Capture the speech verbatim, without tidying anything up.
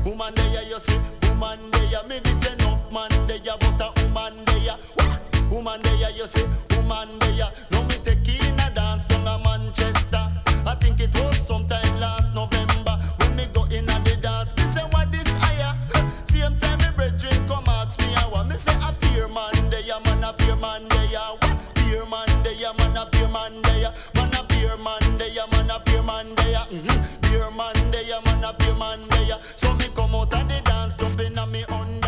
woman there, you see, woman there. Me this enough man there, but a woman there. Woman there, you see, woman there. No me take in a dance down a Manchester. I think it was sometime last November when me go in a the dance. Me say what this higher? Same time me brethren come ask me how. Me say a peer man there, man a peer man there. Peer man there, man a peer man there. Man a peer man there, man a peer man there. Mm-hmm. Peer man there, man a peer man there. So me come out of the dance, jumping on me on.